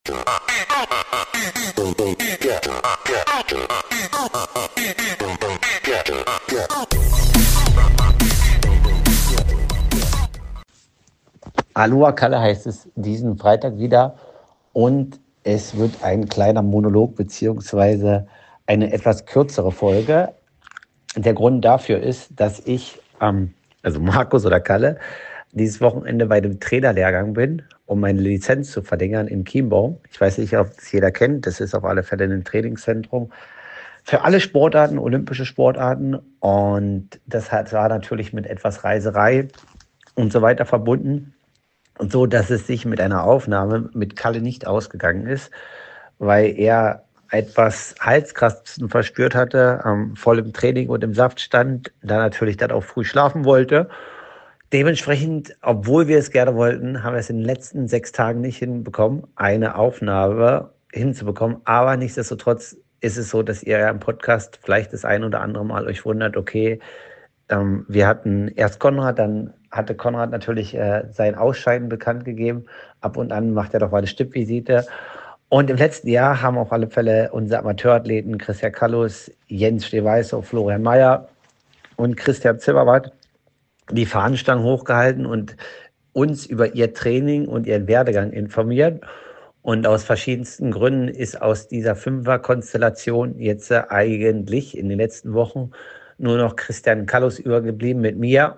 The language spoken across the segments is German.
Aloha Kalle heißt es diesen Freitag wieder und es wird ein kleiner Monolog beziehungsweise eine etwas kürzere Folge. Der Grund dafür ist, dass ich, also Markus oder Kalle, dieses Wochenende bei dem Trainerlehrgang bin, um meine Lizenz zu verlängern in Chiembaum. Ich weiß nicht, ob es jeder kennt, das ist auf alle Fälle ein Trainingszentrum für alle Sportarten, olympische Sportarten, und das war natürlich mit etwas Reiserei und so weiter verbunden. Und so, dass es sich mit einer Aufnahme mit Kalle nicht ausgegangen ist, weil er etwas Halskratzen verspürt hatte, voll im Training und im Saft stand, da natürlich dann auch früh schlafen wollte. Dementsprechend, obwohl wir es gerne wollten, haben wir es in den letzten 6 Tagen nicht hinbekommen, eine Aufnahme hinzubekommen. Aber nichtsdestotrotz ist es so, dass ihr ja im Podcast vielleicht das ein oder andere Mal euch wundert, okay, wir hatten erst Konrad, dann hatte Konrad natürlich sein Ausscheiden bekannt gegeben. Ab und an macht er doch mal eine Stippvisite. Und im letzten Jahr haben auf alle Fälle unsere Amateurathleten Christian Kallus, Jens Steweißow, Florian Mayer und Christian Zimmermann die Fahnenstangen hochgehalten und uns über ihr Training und ihren Werdegang informiert. Und aus verschiedensten Gründen ist aus dieser Fünfer-Konstellation jetzt eigentlich in den letzten Wochen nur noch Christian Kallus übergeblieben mit mir,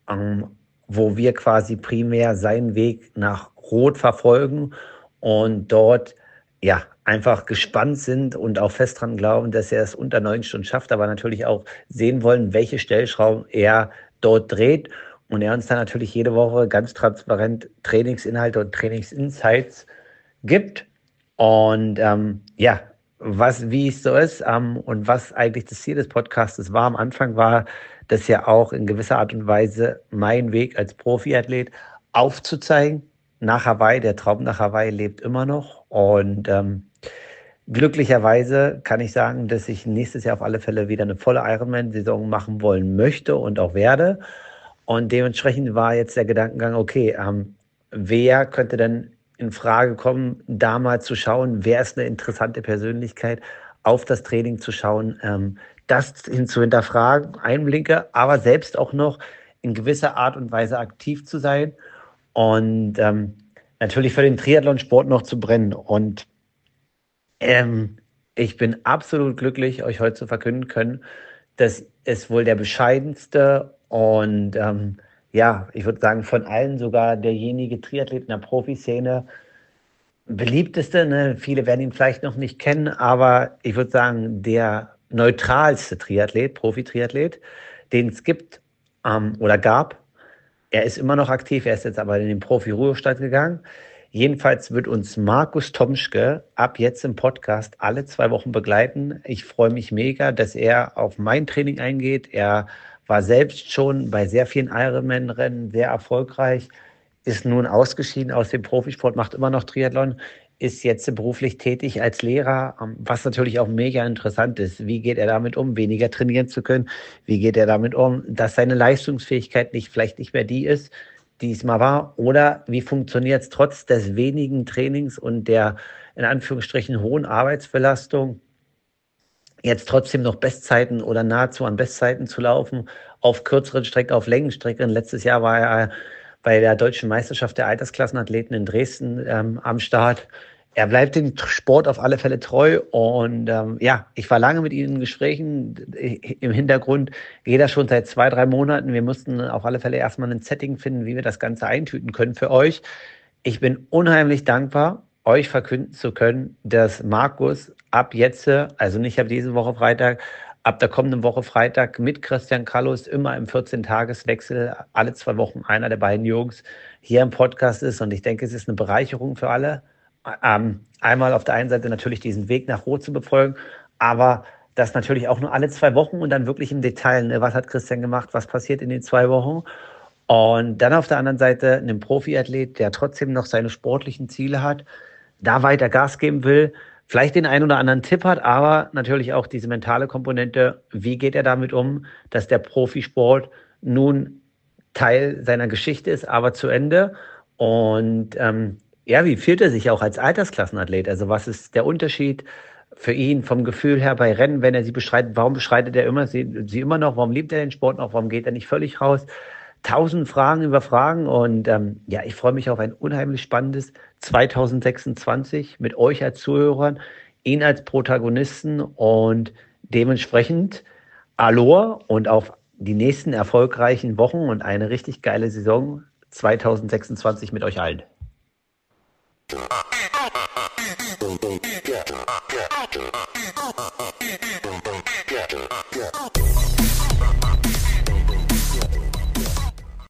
wo wir quasi primär seinen Weg nach Rot verfolgen und dort ja einfach gespannt sind und auch fest dran glauben, dass er es unter 9 Stunden schafft, aber natürlich auch sehen wollen, welche Stellschrauben er dort dreht, und er uns dann natürlich jede Woche ganz transparent Trainingsinhalte und Trainingsinsights gibt. Und ja, wie es so ist und was eigentlich das Ziel des Podcasts war am Anfang, war das ja auch in gewisser Art und Weise mein Weg als Profiathlet aufzuzeigen. Nach Hawaii, der Traum nach Hawaii lebt immer noch, und glücklicherweise kann ich sagen, dass ich nächstes Jahr auf alle Fälle wieder eine volle Ironman-Saison machen wollen möchte und auch werde. Und dementsprechend war jetzt der Gedankengang, okay, wer könnte denn in Frage kommen, da mal zu schauen, wer ist eine interessante Persönlichkeit, auf das Training zu schauen, das zu hinterfragen, Einblicke, aber selbst auch noch in gewisser Art und Weise aktiv zu sein und natürlich für den Triathlonsport noch zu brennen. Und ich bin absolut glücklich, euch heute zu verkünden können, dass es wohl der bescheidenste und ja, ich würde sagen, von allen sogar derjenige Triathlet in der Profiszene, beliebteste, ne? Viele werden ihn vielleicht noch nicht kennen, aber ich würde sagen, der neutralste Triathlet, Profi-Triathlet, den es gibt oder gab. Er ist immer noch aktiv, er ist jetzt aber in den Profi-Ruhestand gegangen. Jedenfalls wird uns Markus Tomschke ab jetzt im Podcast alle 2 Wochen begleiten. Ich freue mich mega, dass er auf mein Training eingeht. Er war selbst schon bei sehr vielen Ironman-Rennen sehr erfolgreich, ist nun ausgeschieden aus dem Profisport, macht immer noch Triathlon, ist jetzt beruflich tätig als Lehrer, was natürlich auch mega interessant ist. Wie geht er damit um, weniger trainieren zu können? Wie geht er damit um, dass seine Leistungsfähigkeit vielleicht nicht mehr die ist, die es mal war? Oder wie funktioniert es trotz des wenigen Trainings und der in Anführungsstrichen hohen Arbeitsbelastung, jetzt trotzdem noch Bestzeiten oder nahezu an Bestzeiten zu laufen, auf kürzeren Strecken, auf Längenstrecken? Letztes Jahr war er bei der Deutschen Meisterschaft der Altersklassenathleten in Dresden am Start. Er bleibt dem Sport auf alle Fälle treu, und ja, ich war lange mit ihm in Gesprächen. Im Hintergrund geht er schon seit 2, 3 Monaten. Wir mussten auf alle Fälle erstmal ein Setting finden, wie wir das Ganze eintüten können für euch. Ich bin unheimlich dankbar, euch verkünden zu können, dass Markus ab jetzt, also nicht ab diese Woche Freitag, ab der kommenden Woche Freitag mit Christian Kallus immer im 14-Tages-Wechsel, alle 2 Wochen einer der beiden Jungs hier im Podcast ist. Und ich denke, es ist eine Bereicherung für alle. Einmal auf der einen Seite natürlich diesen Weg nach Rot zu befolgen, aber das natürlich auch nur alle 2 Wochen und dann wirklich im Detail, ne? Was hat Christian gemacht, was passiert in den 2 Wochen? Und dann auf der anderen Seite einen Profiathlet, der trotzdem noch seine sportlichen Ziele hat, da weiter Gas geben will, vielleicht den einen oder anderen Tipp hat, aber natürlich auch diese mentale Komponente. Wie geht er damit um, dass der Profisport nun Teil seiner Geschichte ist, aber zu Ende? Und Ja, wie fühlt er sich auch als Altersklassenathlet? Also was ist der Unterschied für ihn vom Gefühl her bei Rennen, wenn er sie bestreitet? Warum bestreitet er immer sie immer noch? Warum liebt er den Sport noch? Warum geht er nicht völlig raus? Tausend Fragen über Fragen und ja, ich freue mich auf ein unheimlich spannendes 2026 mit euch als Zuhörern, ihn als Protagonisten und dementsprechend Aloha und auf die nächsten erfolgreichen Wochen und eine richtig geile Saison 2026 mit euch allen.